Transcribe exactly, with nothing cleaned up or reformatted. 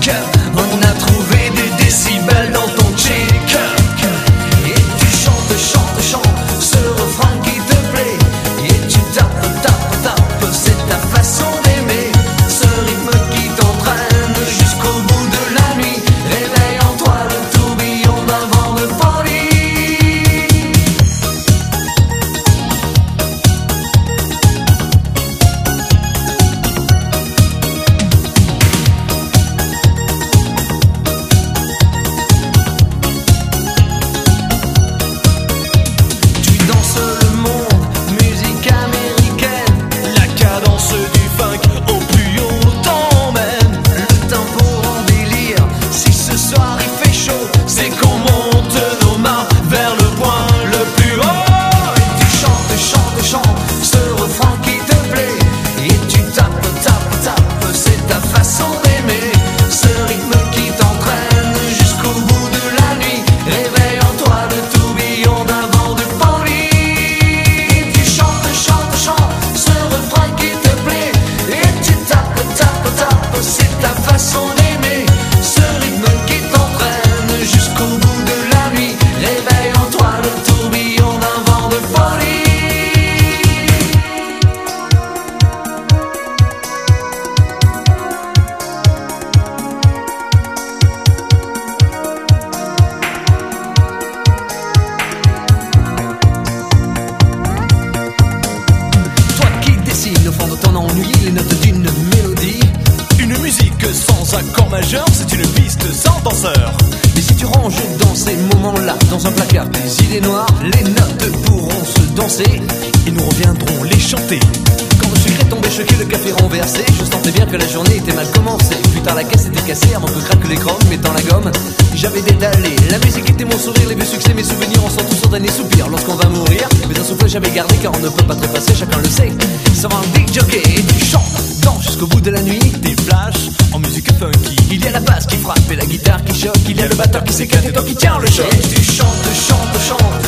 On a trouvé des décibels dans ton chic. Et tu chantes, chantes, chantes ce refrain qui te plaît. Et tu tapes, tapes, tapes, c'est ta façon d'aimer. Ce rythme qui t'entraîne jusqu'au bout de la nuit. Réveille en toi le tourbillon d'un vent de folie. Au fond de ton ennui, les notes d'une mélodie. Une musique sans accord majeur, c'est une piste sans danseur. Mais si tu ranges dans ces moments-là, dans un placard des idées noires, les notes pourront se danser et nous reviendrons les chanter. Quand le sucre est tombé, choqué, le café renversé, je sentais bien que la journée était mal commencée. Plus tard la caisse était cassée avant que craque les chromes, mettant la gomme, j'avais détalé. La musique était mon sourire, les vieux succès, mes souvenirs, on sent tous son dernier soupir. Lorsqu'on va mourir, mais un souffle j'avais gardé, car on ne peut pas trépasser, chacun le sait. Ça va un big jockey, et tu chantes, danses jusqu'au bout de la nuit. Des flashs en musique funky. Il y a la basse qui frappe et la guitare qui choque. Il y a le batteur qui s'éclate et toi qui tiens le choc. Et tu chantes, chantes, chantes